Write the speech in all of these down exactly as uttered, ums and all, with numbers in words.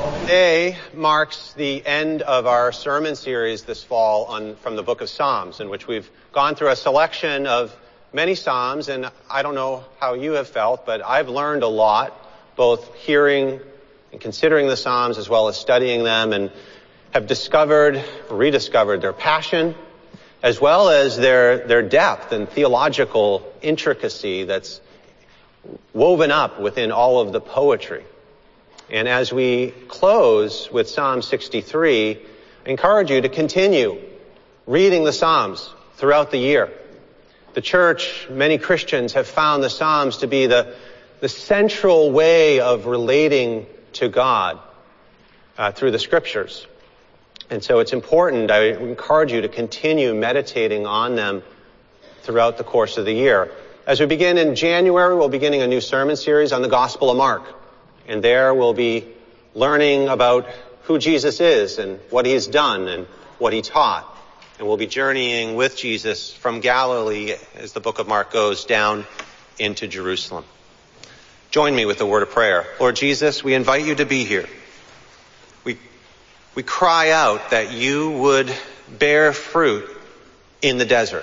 Today marks the end of our sermon series this fall on from the book of Psalms, in which we've gone through a selection of many Psalms, and I don't know how you have felt, but I've learned a lot, both hearing and considering the Psalms as well as studying them, and have discovered, rediscovered their passion, as well as their, their depth and theological intricacy that's woven up within all of the poetry. And as we close with Psalm sixty-three, I encourage you to continue reading the Psalms throughout the year. The church, many Christians have found the Psalms to be the, the central way of relating to God uh, through the Scriptures. And so it's important, I encourage you to continue meditating on them throughout the course of the year. As we begin in January, we'll be beginning a new sermon series on the Gospel of Mark. And there we'll be learning about who Jesus is and what he's done and what he taught. And we'll be journeying with Jesus from Galilee as the book of Mark goes down into Jerusalem. Join me with a word of prayer. Lord Jesus, we invite you to be here. We, we cry out that you would bear fruit in the desert,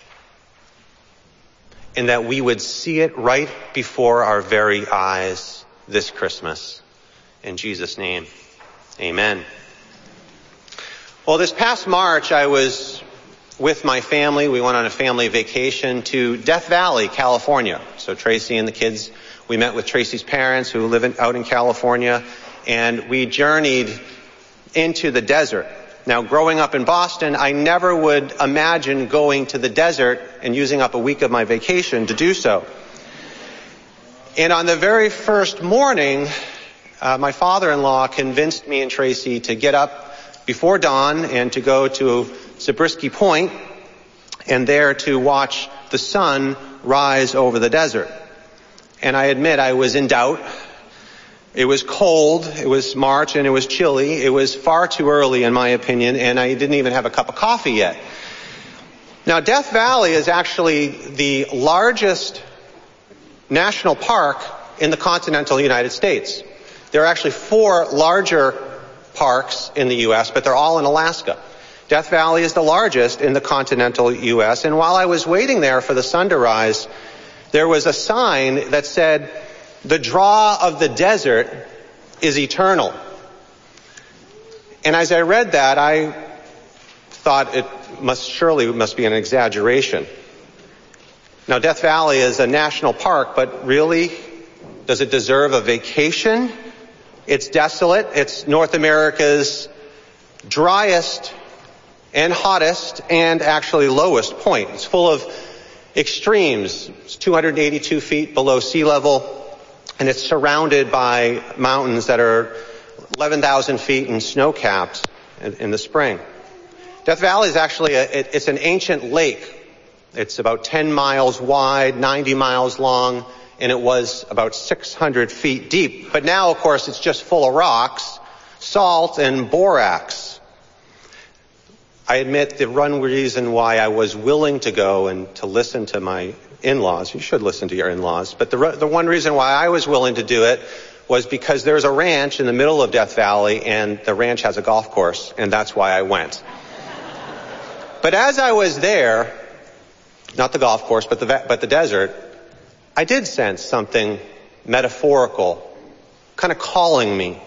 and that we would see it right before our very eyes this Christmas. In Jesus' name, amen. Well, this past March, I was with my family. We went on a family vacation to Death Valley, California. So Tracy and the kids, we met with Tracy's parents who live in, out in California, and we journeyed into the desert. Now, growing up in Boston, I never would imagine going to the desert and using up a week of my vacation to do so. And on the very first morning, uh, my father-in-law convinced me and Tracy to get up before dawn and to go to Zabriskie Point and there to watch the sun rise over the desert. And I admit I was in doubt. It was cold, it was March, and it was chilly. It was far too early, in my opinion, and I didn't even have a cup of coffee yet. Now, Death Valley is actually the largest national park in the continental United States. There are actually four larger parks in the U S, but they're all in Alaska. Death Valley is the largest in the continental U S, and while I was waiting there for the sun to rise, there was a sign that said, "The draw of the desert is eternal." And as I read that, I thought it must surely must be an exaggeration. Now, Death Valley is a national park, but really, does it deserve a vacation? It's desolate. It's North America's driest and hottest and actually lowest point. It's full of extremes. It's two hundred eighty-two feet below sea level, and it's surrounded by mountains that are eleven thousand feet and snow-capped in, in the spring. Death Valley is actually, a, it, it's an ancient lake. It's about ten miles wide, ninety miles long, and it was about six hundred feet deep. But now, of course, it's just full of rocks, salt, and borax. I admit the one reason why I was willing to go and to listen to my in-laws, you should listen to your in-laws, but the, the one reason why I was willing to do it was because there's a ranch in the middle of Death Valley, and the ranch has a golf course, and that's why I went. But as I was there, not the golf course, but the but the desert, I did sense something metaphorical, kind of calling me.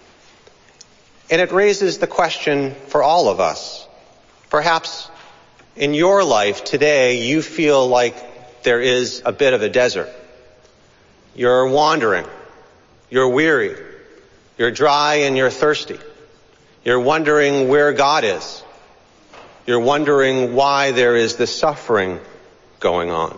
And it raises the question for all of us. Perhaps in your life today, you feel like there is a bit of a desert. You're wandering. You're weary. You're dry and you're thirsty. You're wondering where God is. You're wondering why there is this suffering going on.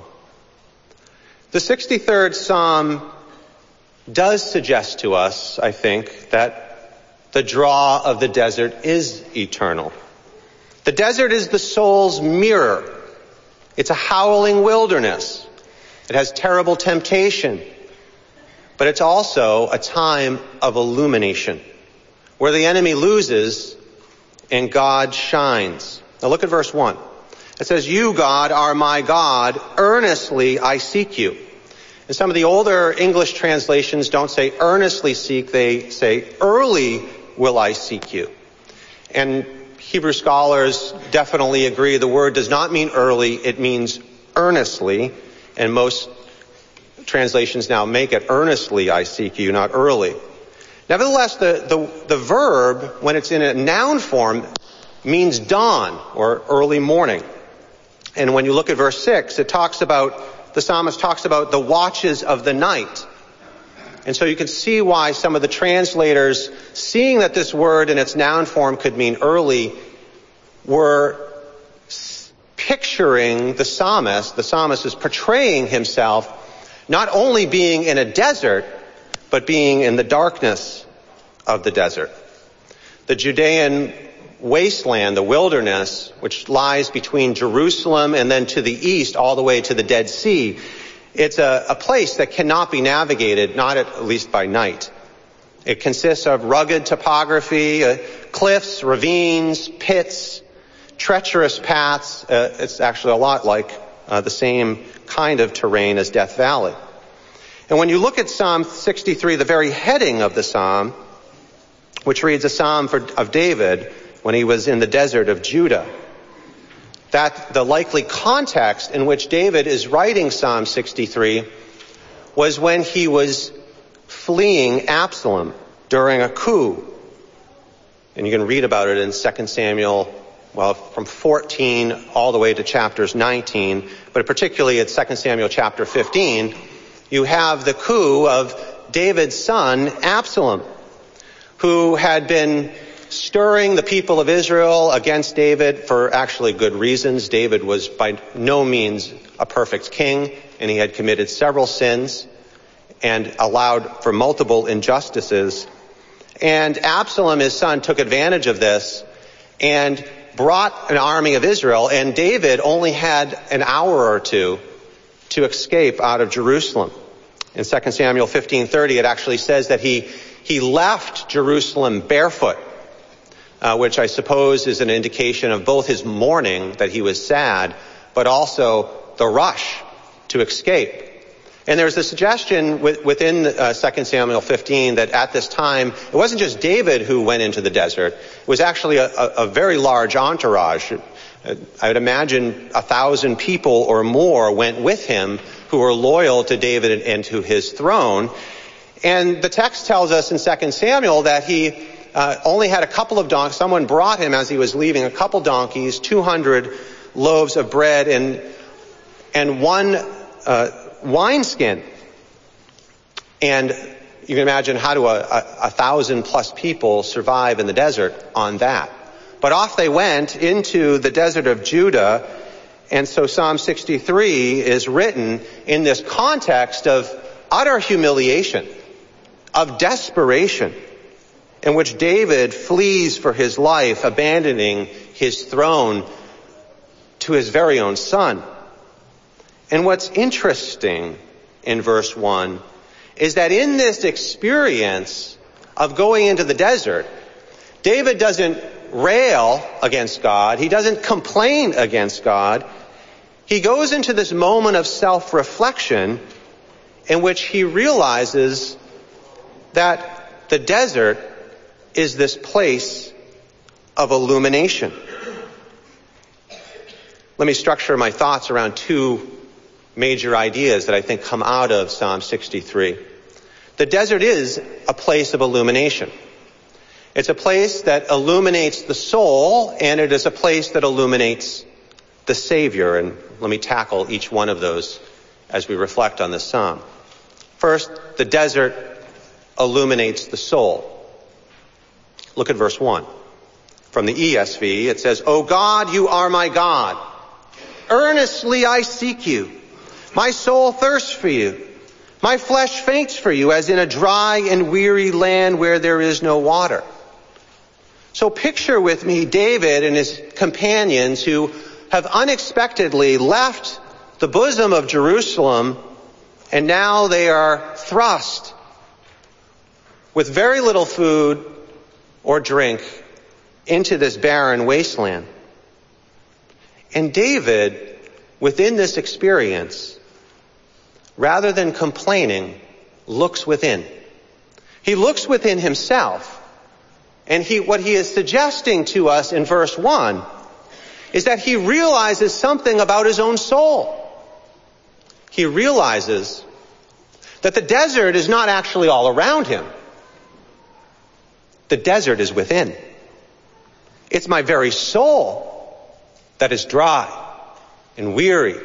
The sixty-third Psalm does suggest to us, I think, that the draw of the desert is eternal. The desert is the soul's mirror. It's a howling wilderness. It has terrible temptation. But it's also a time of illumination, where the enemy loses and God shines. Now look at verse one. It says, "You, God, are my God. Earnestly I seek you. And some of the older English translations don't say earnestly seek, they say early will I seek you. And Hebrew scholars definitely agree the word does not mean early, it means earnestly, and most translations now make it earnestly I seek you, not early. Nevertheless, the, the, the verb, when it's in a noun form, means dawn or early morning. And when you look at verse six, it talks about, the psalmist talks about the watches of the night. And so you can see why some of the translators, seeing that this word in its noun form could mean early, were picturing the psalmist, the psalmist is portraying himself not only being in a desert, but being in the darkness of the desert. The Judean wasteland, the wilderness, which lies between Jerusalem and then to the east all the way to the Dead Sea, it's a, a place that cannot be navigated, not at, at least by night. It consists of rugged topography, uh, cliffs, ravines, pits, treacherous paths. Uh, it's actually a lot like uh, the same kind of terrain as Death Valley. And when you look at Psalm sixty-three, the very heading of the psalm, which reads a psalm for, of David when he was in the desert of Judah, that the likely context in which David is writing Psalm sixty-three was when he was fleeing Absalom during a coup. And you can read about it in Second Samuel, well, from fourteen all the way to chapters nineteen, but particularly at Second Samuel chapter fifteen, you have the coup of David's son, Absalom, who had been stirring the people of Israel against David for actually good reasons. David was by no means a perfect king, and he had committed several sins and allowed for multiple injustices. And Absalom, his son, took advantage of this and brought an army of Israel, and David only had an hour or two to escape out of Jerusalem. In Second Samuel fifteen thirty, it actually says that he, he left Jerusalem barefoot, uh, which I suppose is an indication of both his mourning, that he was sad, but also the rush to escape. And there's a suggestion within uh, Second Samuel fifteen that at this time, it wasn't just David who went into the desert. It was actually a, a, a very large entourage. I would imagine a thousand people or more went with him who were loyal to David and, and to his throne. And the text tells us in Second Samuel that he uh, only had a couple of donkeys. Someone brought him as he was leaving a couple donkeys, two hundred loaves of bread, and and one uh, wineskin. And you can imagine how do a, a, a thousand plus people survive in the desert on that. But off they went into the desert of Judah. And so Psalm sixty-three is written in this context of utter humiliation, of desperation, in which David flees for his life, abandoning his throne to his very own son. And what's interesting in verse one is that in this experience of going into the desert, David doesn't rail against God. He doesn't complain against God. He goes into this moment of self-reflection in which he realizes that the desert is this place of illumination. Let me structure my thoughts around two major ideas that I think come out of Psalm sixty-three. The desert is a place of illumination. It's a place that illuminates the soul, and it is a place that illuminates the Savior. And let me tackle each one of those as we reflect on this psalm. First, the desert illuminates the soul. Look at verse one. From the E S V, it says, "O God, you are my God. Earnestly I seek you. My soul thirsts for you. My flesh faints for you, as in a dry and weary land where there is no water." So picture with me David and his companions who have unexpectedly left the bosom of Jerusalem, and now they are thrust with very little food or drink into this barren wasteland. And David, within this experience, rather than complaining, looks within. He looks within himself. And he, what he is suggesting to us in verse one is that he realizes something about his own soul. He realizes that the desert is not actually all around him. The desert is within. It's my very soul that is dry and weary.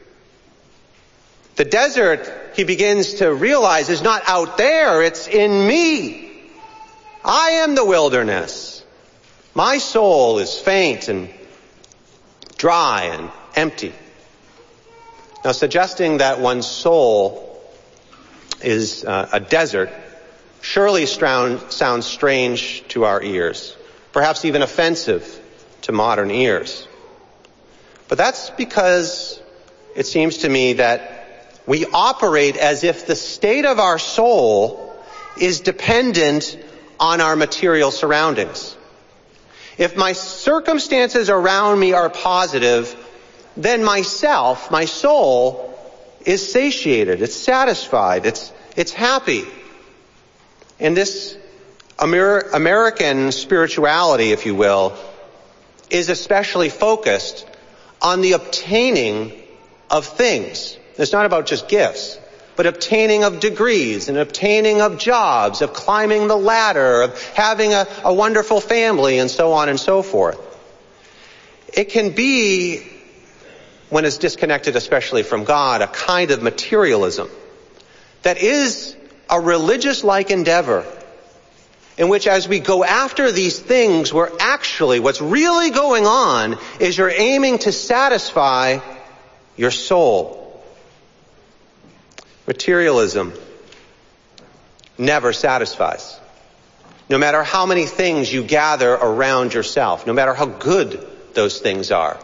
The desert, he begins to realize, is not out there, it's in me. I am the wilderness. My soul is faint and dry and empty. Now, suggesting that one's soul is uh, a desert surely stround, sounds strange to our ears, perhaps even offensive to modern ears. But that's because it seems to me that we operate as if the state of our soul is dependent on our material surroundings. If my circumstances around me are positive, then myself, my soul, is satiated, it's satisfied, it's, it's happy. And this Amer- American spirituality, if you will, is especially focused on the obtaining of things. It's not about just gifts, but obtaining of degrees and obtaining of jobs, of climbing the ladder, of having a, a wonderful family, and so on and so forth. It can be, when it's disconnected especially from God, a kind of materialism that is a religious-like endeavor in which, as we go after these things, we're actually, what's really going on is you're aiming to satisfy your soul. Materialism never satisfies. No matter how many things you gather around yourself, no matter how good those things are.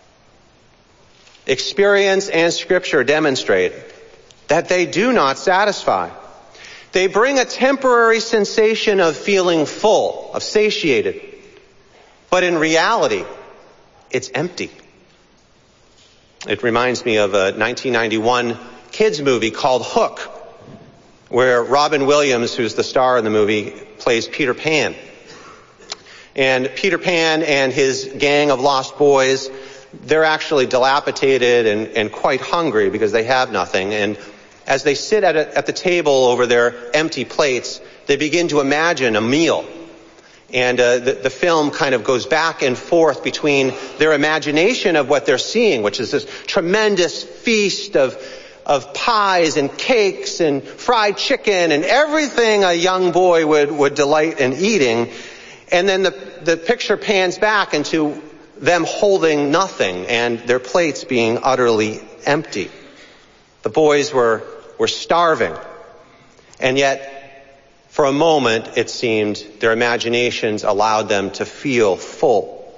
Experience and Scripture demonstrate that they do not satisfy. They bring a temporary sensation of feeling full, of satiated. But in reality, it's empty. It reminds me of a nineteen ninety-one kids movie called Hook, where Robin Williams, who's the star in the movie, plays Peter Pan. And Peter Pan and his gang of lost boys, they're actually dilapidated and, and quite hungry because they have nothing. And as they sit at, a, at the table over their empty plates, they begin to imagine a meal. And uh, the, the film kind of goes back and forth between their imagination of what they're seeing, which is this tremendous feast of of pies and cakes and fried chicken and everything a young boy would, would delight in eating. And then the, the picture pans back into them holding nothing and their plates being utterly empty. The boys were, were starving. And yet, for a moment, it seemed their imaginations allowed them to feel full.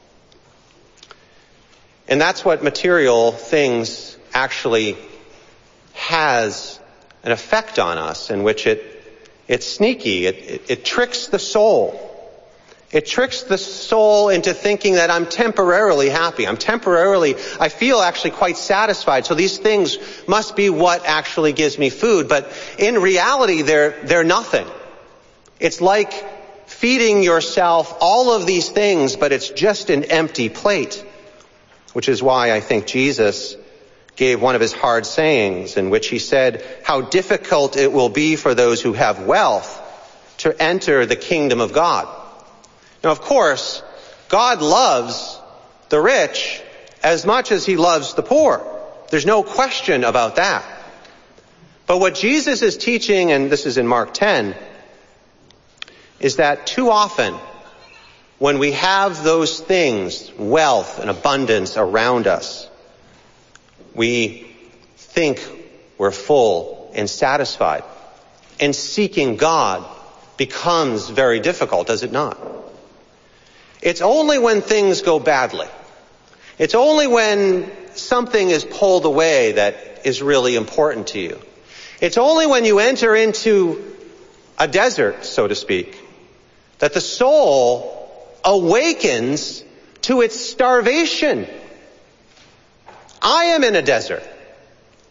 And that's what material things actually has an effect on us, in which it it's sneaky. It, it, it tricks the soul. It tricks the soul into thinking that I'm temporarily happy. I'm temporarily, I feel actually quite satisfied. So these things must be what actually gives me food. But in reality, they're, they're nothing. It's like feeding yourself all of these things, but it's just an empty plate. Which is why I think Jesus gave one of his hard sayings in which he said how difficult it will be for those who have wealth to enter the kingdom of God. Now, of course, God loves the rich as much as he loves the poor. There's no question about that. But what Jesus is teaching, and this is in Mark ten, is that too often when we have those things, wealth and abundance around us, we think we're full and satisfied. And seeking God becomes very difficult, does it not? It's only when things go badly. It's only when something is pulled away that is really important to you. It's only when you enter into a desert, so to speak, that the soul awakens to its starvation. I am in a desert.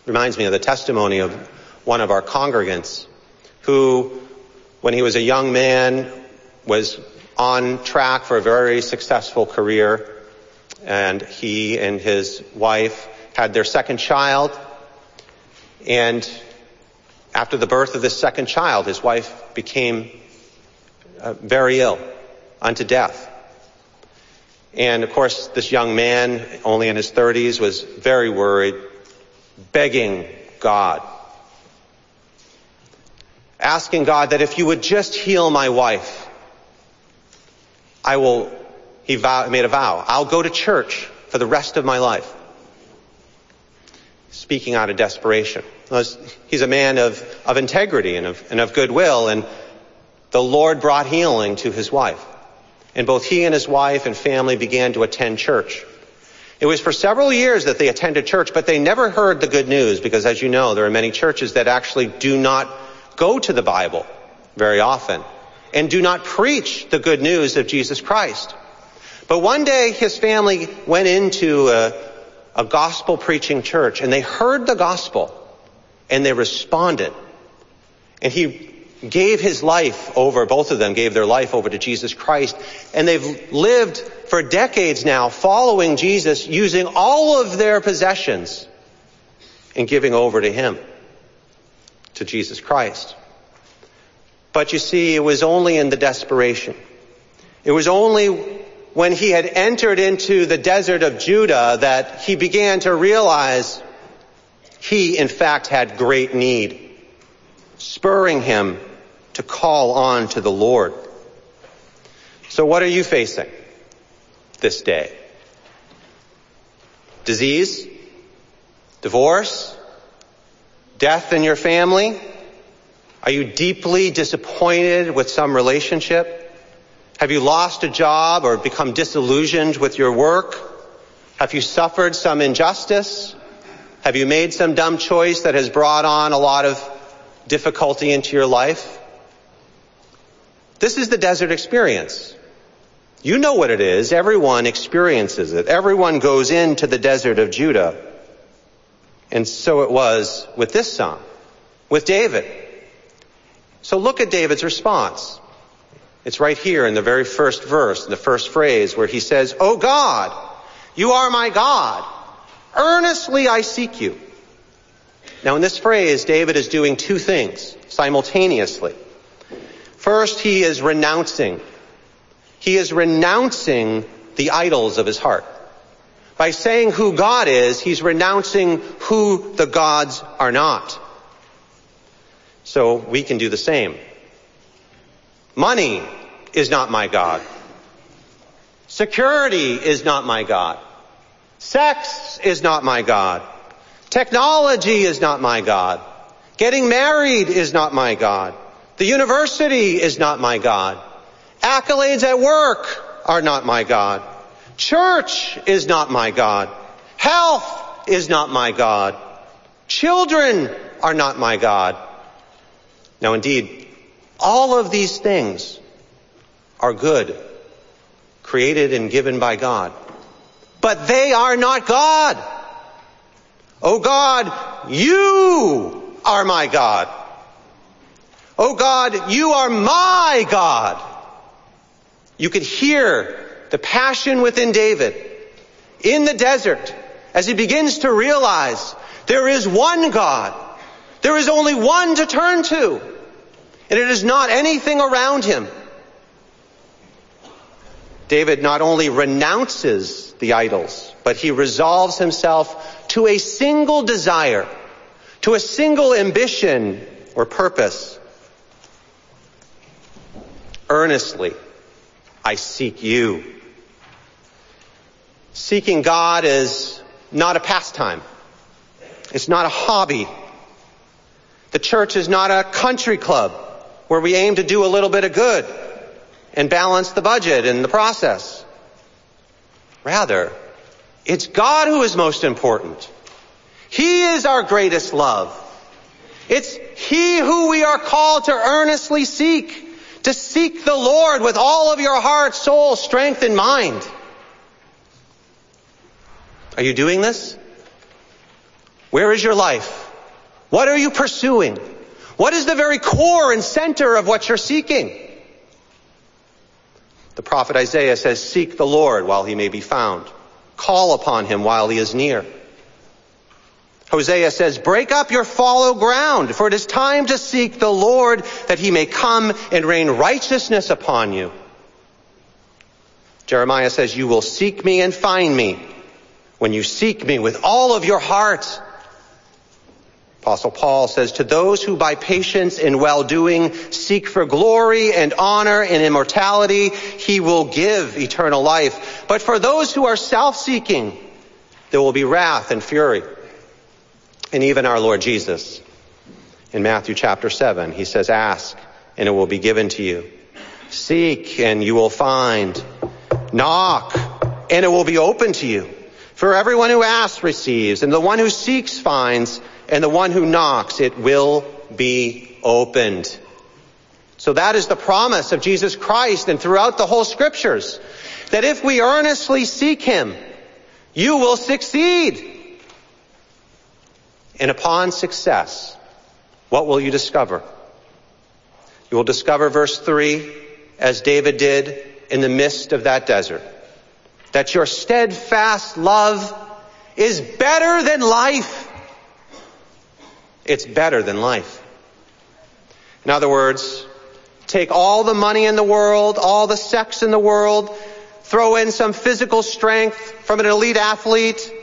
Reminds me of the testimony of one of our congregants who, when he was a young man, was on track for a very successful career, and he and his wife had their second child. And after the birth of this second child, his wife became uh, very ill, unto death. And of course, this young man, only in his thirties, was very worried, begging God, asking God that if you would just heal my wife, I will, he vow, made a vow, I'll go to church for the rest of my life. Speaking out of desperation. He's a man of, of integrity and of, and of goodwill, and the Lord brought healing to his wife. And both he and his wife and family began to attend church. It was for several years that they attended church, but they never heard the good news because, as you know, there are many churches that actually do not go to the Bible very often and do not preach the good news of Jesus Christ. But one day his family went into a, a gospel preaching church, and they heard the gospel and they responded. And he gave his life over, both of them gave their life over to Jesus Christ, and they've lived for decades now following Jesus, using all of their possessions and giving over to him, to Jesus Christ. But you see, it was only in the desperation. It was only when he had entered into the desert of Judah that he began to realize he, in fact, had great need, spurring him to call on to the Lord. So what are you facing this day? Disease? Divorce? Death in your family? Are you deeply disappointed with some relationship? Have you lost a job or become disillusioned with your work? Have you suffered some injustice? Have you made some dumb choice that has brought on a lot of difficulty into your life? This is the desert experience. You know what it is. Everyone experiences it. Everyone goes into the desert of Judah. And so it was with this psalm, with David. So look at David's response. It's right here in the very first verse, the first phrase, where he says, "O God, you are my God. Earnestly I seek you." Now in this phrase, David is doing two things simultaneously. First, he is renouncing. He is renouncing the idols of his heart. By saying who God is, he's renouncing who the gods are not. So we can do the same. Money is not my God. Security is not my God. Sex is not my God. Technology is not my God. Getting married is not my God. The university is not my God. Accolades at work are not my God. Church is not my God. Health is not my God. Children are not my God. Now indeed, all of these things are good, created and given by God. But they are not God. Oh God, you are my God. Oh God, you are my God. You could hear the passion within David in the desert as he begins to realize there is one God. There is only one to turn to. And it is not anything around him. David not only renounces the idols, but he resolves himself to a single desire, to a single ambition or purpose. Earnestly, I seek you. Seeking God is not a pastime. It's not a hobby. The church is not a country club where we aim to do a little bit of good and balance the budget in the process. Rather, it's God who is most important. He is our greatest love. It's He who we are called to earnestly seek, to seek the Lord with all of your heart, soul, strength, and mind. Are you doing this? Where is your life? What are you pursuing? What is the very core and center of what you're seeking? The prophet Isaiah says, seek the Lord while he may be found. Call upon him while he is near. Hosea says, break up your fallow ground, for it is time to seek the Lord, that he may come and rain righteousness upon you. Jeremiah says, you will seek me and find me when you seek me with all of your heart. Apostle Paul says, to those who by patience and well-doing seek for glory and honor and immortality, he will give eternal life. But for those who are self-seeking, there will be wrath and fury. And even our Lord Jesus, in Matthew chapter seven, he says, ask and it will be given to you. Seek and you will find. Knock and it will be open to you. For everyone who asks receives, and the one who seeks finds, and the one who knocks, it will be opened. So that is the promise of Jesus Christ and throughout the whole scriptures, that if we earnestly seek him, you will succeed. And upon success, what will you discover? You will discover, verse three, as David did in the midst of that desert, that your steadfast love is better than life. It's better than life. In other words, take all the money in the world, all the sex in the world, throw in some physical strength from an elite athlete,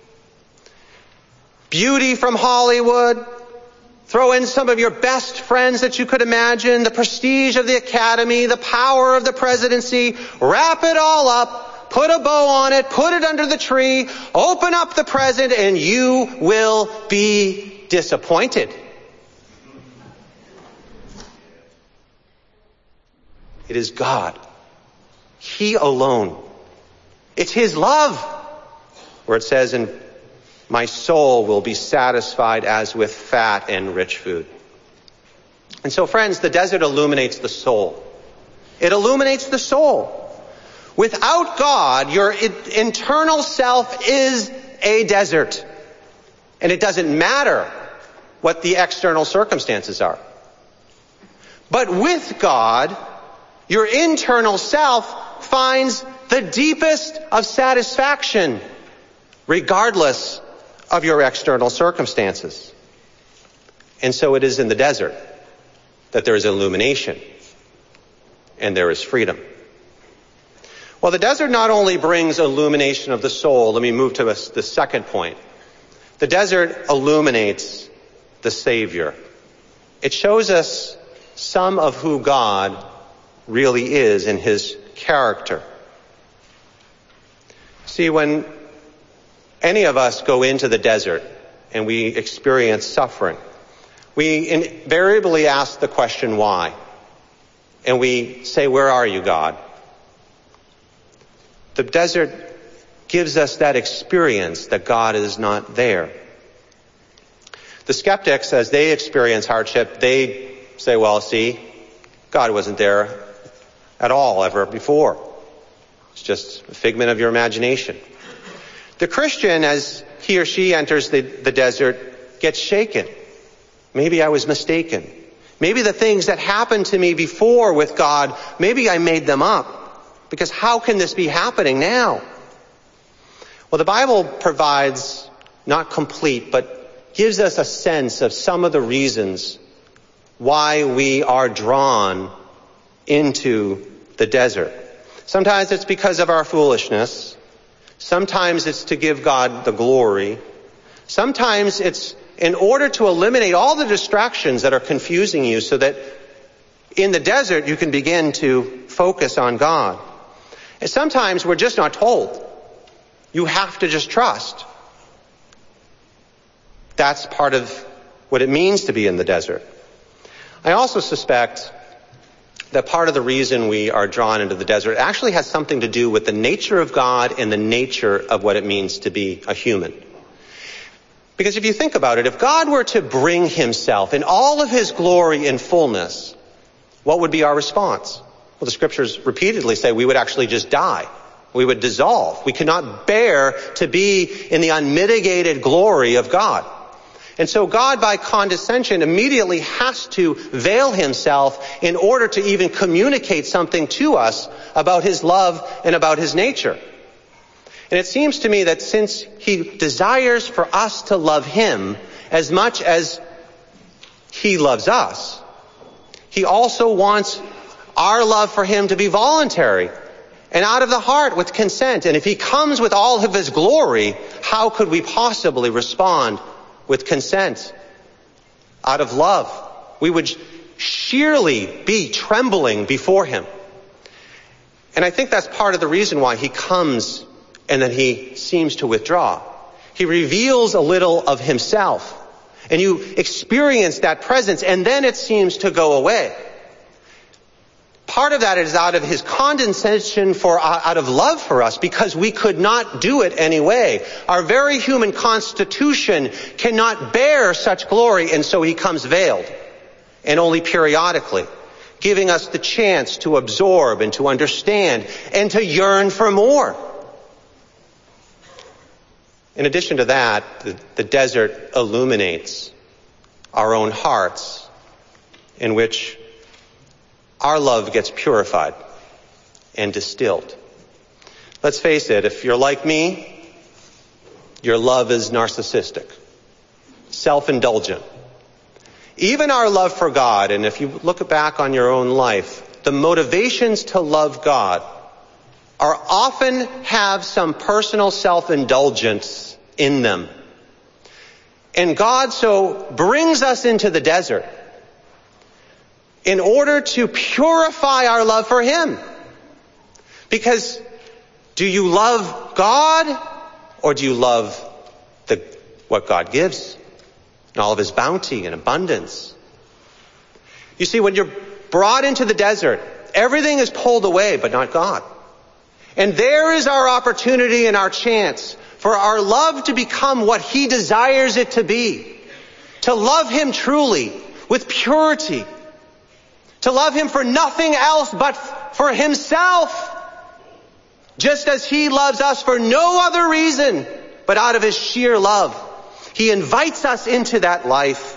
beauty from Hollywood, throw in some of your best friends that you could imagine, the prestige of the academy, the power of the presidency, wrap it all up, put a bow on it, put it under the tree, open up the present, and you will be disappointed. It is God. He alone. It's his love. Where it says, in my soul will be satisfied as with fat and rich food. And so, friends, the desert illuminates the soul. It illuminates the soul. Without God, your internal self is a desert. And it doesn't matter what the external circumstances are. But with God, your internal self finds the deepest of satisfaction, regardless of your external circumstances. And so it is in the desert that there is illumination and there is freedom. Well, the desert not only brings illumination of the soul, let me move to the second point. The desert illuminates the Savior. It shows us some of who God really is in his character. See, when any of us go into the desert and we experience suffering, we invariably ask the question, why? And we say, where are you, God? The desert gives us that experience that God is not there. The skeptics, as they experience hardship, they say, well, see, God wasn't there at all ever before. It's just a figment of your imagination. The Christian, as he or she enters the, the desert, gets shaken. Maybe I was mistaken. Maybe the things that happened to me before with God, maybe I made them up. Because how can this be happening now? Well, the Bible provides, not complete, but gives us a sense of some of the reasons why we are drawn into the desert. Sometimes it's because of our foolishness. Sometimes it's to give God the glory. Sometimes it's in order to eliminate all the distractions that are confusing you so that in the desert you can begin to focus on God. And sometimes we're just not told. You have to just trust. That's part of what it means to be in the desert. I also suspect that part of the reason we are drawn into the desert actually has something to do with the nature of God and the nature of what it means to be a human. Because if you think about it, if God were to bring himself in all of his glory and fullness, what would be our response? Well, the scriptures repeatedly say we would actually just die. We would dissolve. We could not bear to be in the unmitigated glory of God. And so God, by condescension, immediately has to veil himself in order to even communicate something to us about his love and about his nature. And it seems to me that since he desires for us to love him as much as he loves us, he also wants our love for him to be voluntary and out of the heart with consent. And if he comes with all of his glory, how could we possibly respond with consent? Out of love, we would sheerly be trembling before him. And I think that's part of the reason why he comes and then he seems to withdraw. He reveals a little of himself, and you experience that presence, and then it seems to go away. Part of that is out of his condescension for, out of love for us, because we could not do it anyway. Our very human constitution cannot bear such glory, and so he comes veiled, and only periodically, giving us the chance to absorb and to understand and to yearn for more. In addition to that, the, the desert illuminates our own hearts, in which our love gets purified and distilled. Let's face it, if you're like me, your love is narcissistic, self-indulgent. Even our love for God, and if you look back on your own life, the motivations to love God are often have some personal self-indulgence in them. And God so brings us into the desert in order to purify our love for him. Because do you love God, or do you love the, what God gives and all of his bounty and abundance? You see, when you're brought into the desert, everything is pulled away, but not God. And there is our opportunity and our chance for our love to become what he desires it to be. To love him truly, with purity. To love him for nothing else but for himself. Just as he loves us for no other reason but out of his sheer love. He invites us into that life.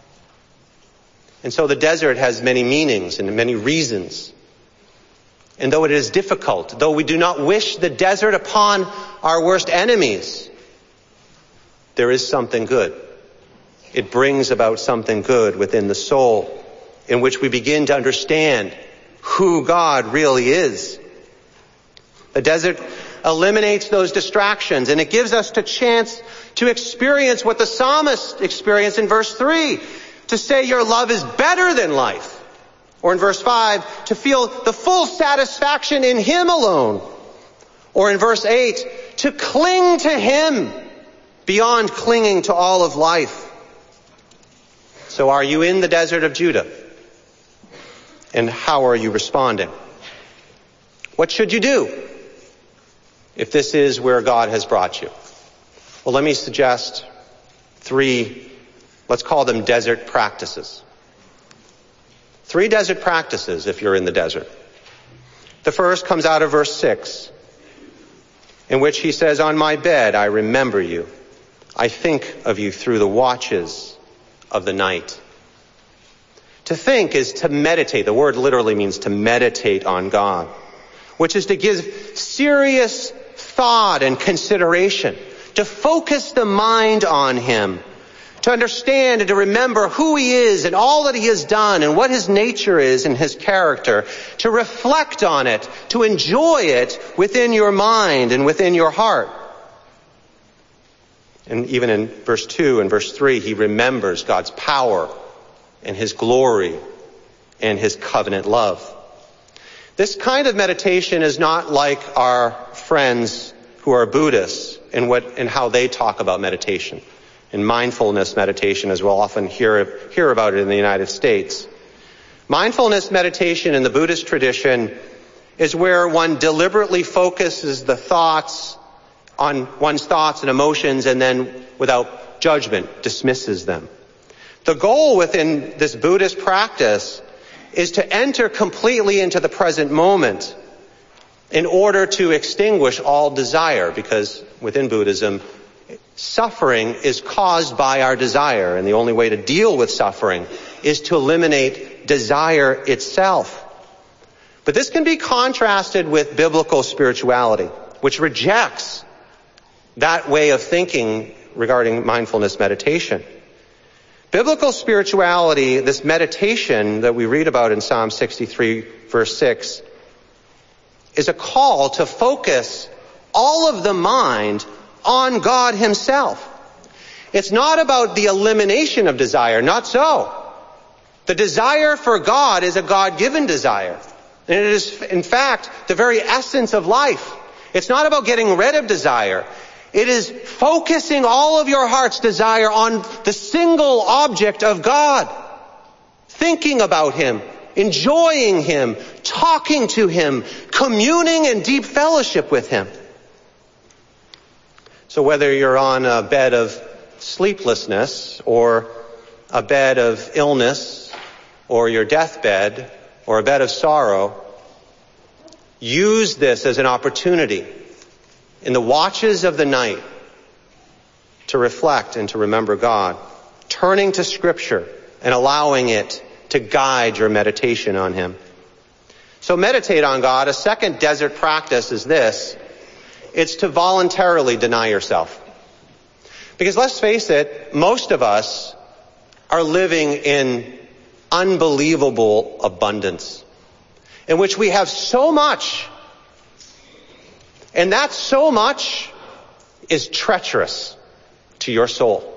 And so the desert has many meanings and many reasons. And though it is difficult, though we do not wish the desert upon our worst enemies, there is something good. It brings about something good within the soul, in which we begin to understand who God really is. The desert eliminates those distractions, and it gives us the chance to experience what the psalmist experienced in verse three, to say your love is better than life. Or in verse five, to feel the full satisfaction in him alone. Or in verse eight, to cling to him beyond clinging to all of life. So are you in the desert of Judah? And how are you responding? What should you do if this is where God has brought you? Well, let me suggest three, let's call them desert practices. Three desert practices if you're in the desert. The first comes out of verse six, in which he says, on my bed I remember you. I think of you through the watches of the night. To think is to meditate. The word literally means to meditate on God, which is to give serious thought and consideration, to focus the mind on him, to understand and to remember who he is and all that he has done and what his nature is and his character, to reflect on it, to enjoy it within your mind and within your heart. And even in verse two and verse three, he remembers God's power and his glory and his covenant love. This kind of meditation is not like our friends who are Buddhists and what and how they talk about meditation. And mindfulness meditation, as we'll often hear, hear about it in the United States. Mindfulness meditation in the Buddhist tradition is where one deliberately focuses the thoughts on one's thoughts and emotions, and then without judgment dismisses them. The goal within this Buddhist practice is to enter completely into the present moment in order to extinguish all desire, because within Buddhism, Suffering is caused by our desire, and the only way to deal with suffering is to eliminate desire itself. But this can be contrasted with biblical spirituality, which rejects that way of thinking regarding mindfulness meditation. Biblical spirituality, this meditation that we read about in Psalm sixty-three, verse six, is a call to focus all of the mind on God himself. It's not about the elimination of desire, not so. The desire for God is a God-given desire. And it is, in fact, the very essence of life. It's not about getting rid of desire. It is focusing all of your heart's desire on the single object of God. Thinking about him, enjoying him, talking to him, communing in deep fellowship with him. So whether you're on a bed of sleeplessness or a bed of illness or your deathbed or a bed of sorrow, use this as an opportunity in the watches of the night to reflect and to remember God, turning to Scripture and allowing it to guide your meditation on him. So meditate on God. A second desert practice is this. It's to voluntarily deny yourself. Because let's face it, most of us are living in unbelievable abundance, in which we have so much, and that so much is treacherous to your soul.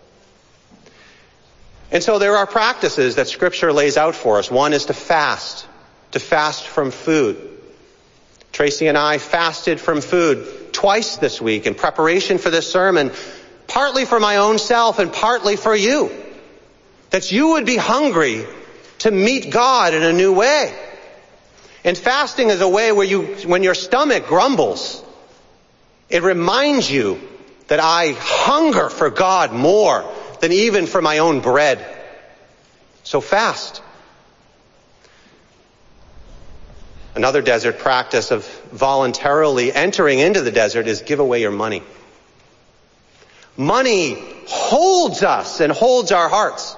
And so there are practices that Scripture lays out for us. One is to fast, to fast from food. Tracy and I fasted from food twice this week in preparation for this sermon, partly for my own self and partly for you, that you would be hungry to meet God in a new way. And fasting is a way where you, when your stomach grumbles, it reminds you that I hunger for God more than even for my own bread. So fast. Another desert practice of voluntarily entering into the desert is give away your money. Money holds us and holds our hearts.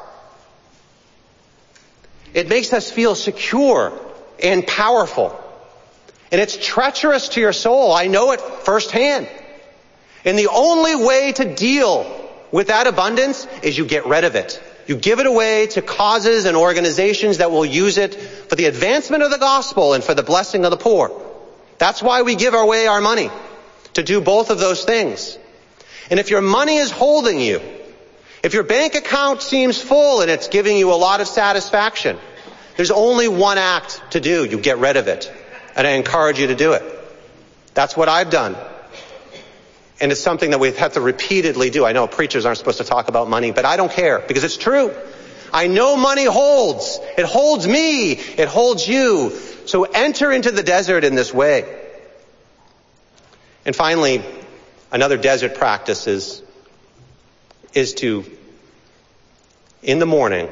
It makes us feel secure and powerful. And it's treacherous to your soul. I know it firsthand. And the only way to deal with that abundance is you get rid of it. You give it away to causes and organizations that will use it for the advancement of the gospel and for the blessing of the poor. That's why we give away our money, to do both of those things. And if your money is holding you, if your bank account seems full and it's giving you a lot of satisfaction, there's only one act to do. You get rid of it. And I encourage you to do it. That's what I've done. And it's something that we have to repeatedly do. I know preachers aren't supposed to talk about money, but I don't care because it's true. I know money holds. It holds me. It holds you. So enter into the desert in this way. And finally, another desert practice is, is to, in the morning,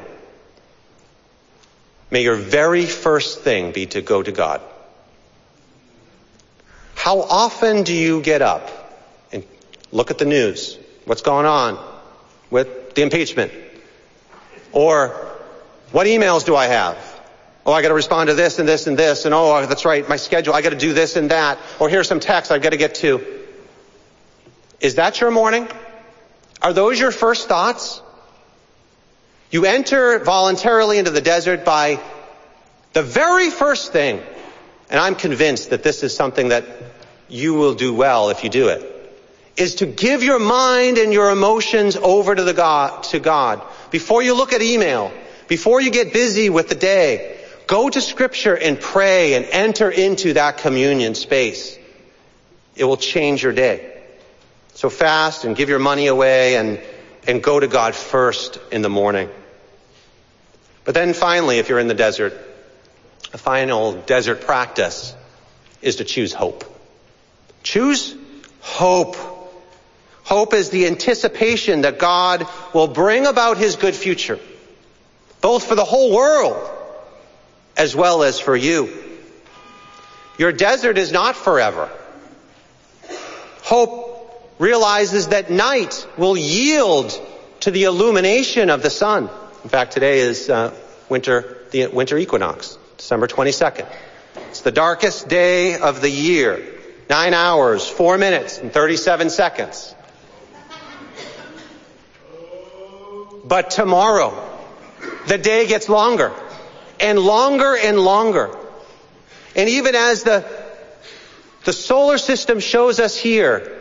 may your very first thing be to go to God. How often do you get up and look at the news? What's going on with the impeachment? Or what emails do I have? Oh, I got to respond to this and this and this. And oh, that's right, my schedule. I got to do this and that. Or here's some texts I've got to get to. Is that your morning? Are those your first thoughts? You enter voluntarily into the desert by the very first thing. And I'm convinced that this is something that you will do well if you do it, is to give your mind and your emotions over to the God, to God. Before you look at email, before you get busy with the day, go to Scripture and pray and enter into that communion space. It will change your day. So fast and give your money away and, and go to God first in the morning. But then finally, if you're in the desert, a final desert practice is to choose hope. Choose hope. Hope is the anticipation that God will bring about his good future, both for the whole world as well as for you. Your desert is not forever. Hope realizes that night will yield to the illumination of the sun. In fact, today is uh, winter, the winter equinox, December twenty-second. It's the darkest day of the year. Nine hours, four minutes, and thirty-seven seconds. But tomorrow, the day gets longer, and longer and longer. And even as the, the solar system shows us here,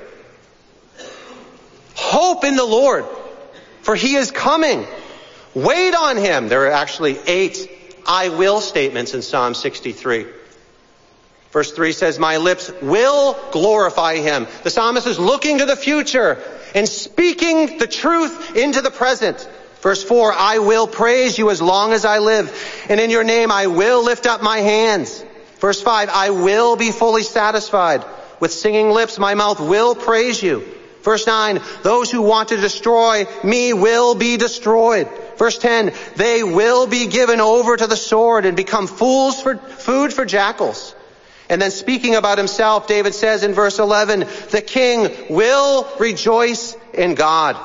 hope in the Lord, for he is coming. Wait on him. There are actually eight I will statements in Psalm sixty-three. Verse three says, my lips will glorify him. The psalmist is looking to the future and speaking the truth into the present. Verse four, I will praise you as long as I live, and in your name I will lift up my hands. Verse five, I will be fully satisfied. With singing lips my mouth will praise you. Verse nine, those who want to destroy me will be destroyed. Verse ten, they will be given over to the sword and become fools for food for jackals. And then speaking about himself, David says in verse eleven, the king will rejoice in God.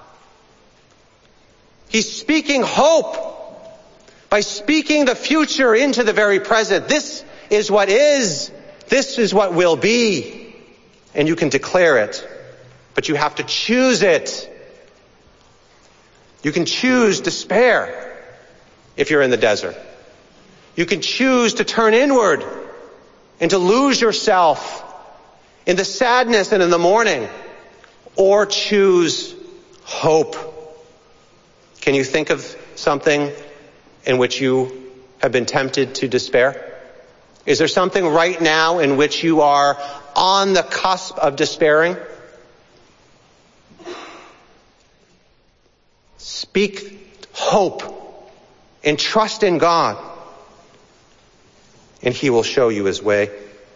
He's speaking hope by speaking the future into the very present. This is what is. This is what will be. And you can declare it, but you have to choose it. You can choose despair if you're in the desert. You can choose to turn inward and to lose yourself in the sadness and in the mourning, or choose hope. Can you think of something in which you have been tempted to despair? Is there something right now in which you are on the cusp of despairing? Speak hope and trust in God, and he will show you his way.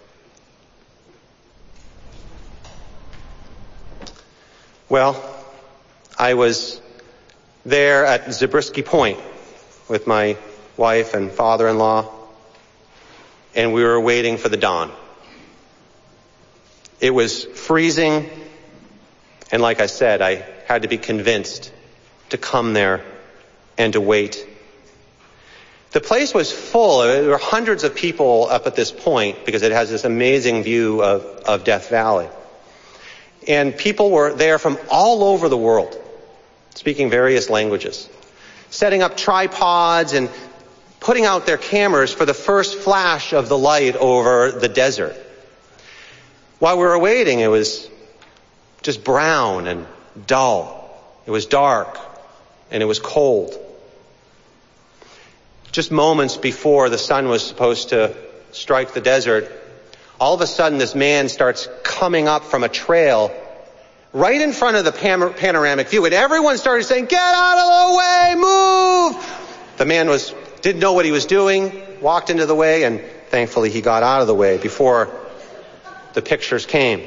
Well, I was there at Zabriskie Point with my wife and father-in-law, and we were waiting for the dawn. It was freezing, and like I said, I had to be convinced to come there and to wait. The place was full. There were hundreds of people up at this point because it has this amazing view of, of Death Valley. And people were there from all over the world, speaking various languages, setting up tripods and putting out their cameras for the first flash of the light over the desert. While we were waiting, it was just brown and dull. It was dark and it was cold. Just moments before the sun was supposed to strike the desert, all of a sudden this man starts coming up from a trail right in front of the pan- panoramic view, and everyone started saying, "Get out of the way, move!" The man was didn't know what he was doing, walked into the way, and thankfully he got out of the way before the pictures came.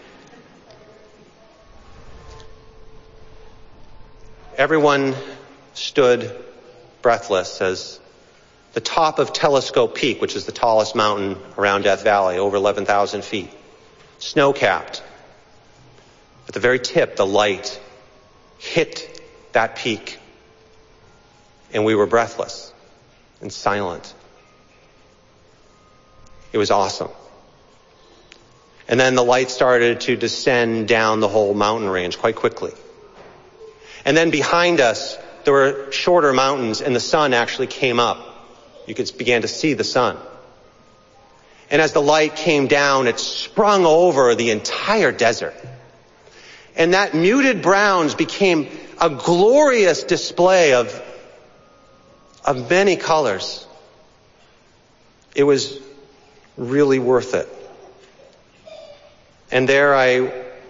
Everyone stood breathless as the top of Telescope Peak, which is the tallest mountain around Death Valley, over eleven thousand feet, snow-capped. At the very tip, the light hit that peak, and we were breathless and silent. It was awesome. And then the light started to descend down the whole mountain range quite quickly. And then behind us, there were shorter mountains, and the sun actually came up. You could began to see the sun. And as the light came down, it sprung over the entire desert. And that muted browns became a glorious display of, of many colors. It was really worth it. And there I,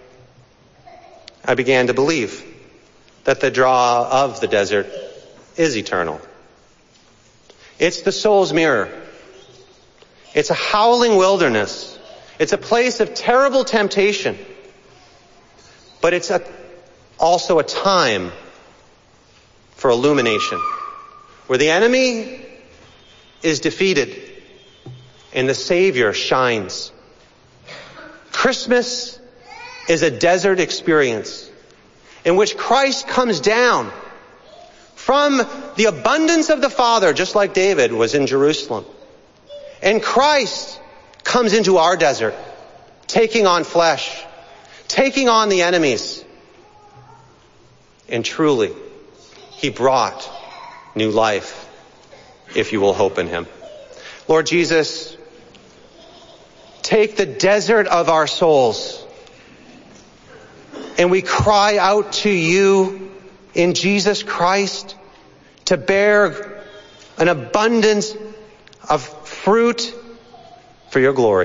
I began to believe that the draw of the desert is eternal. It's the soul's mirror. It's a howling wilderness. It's a place of terrible temptation. But it's a, also a time for illumination, where the enemy is defeated and the Savior shines. Christmas is a desert experience in which Christ comes down from the abundance of the Father, just like David was in Jerusalem. And Christ comes into our desert, taking on flesh, taking on the enemies. And truly, he brought new life, if you will hope in him. Lord Jesus, take the desert of our souls, and we cry out to you in Jesus Christ to bear an abundance of fruit for your glory.